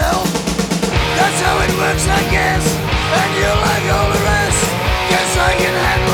yourself. That's how it works, I guess. And you like all the rest. Guess I can handle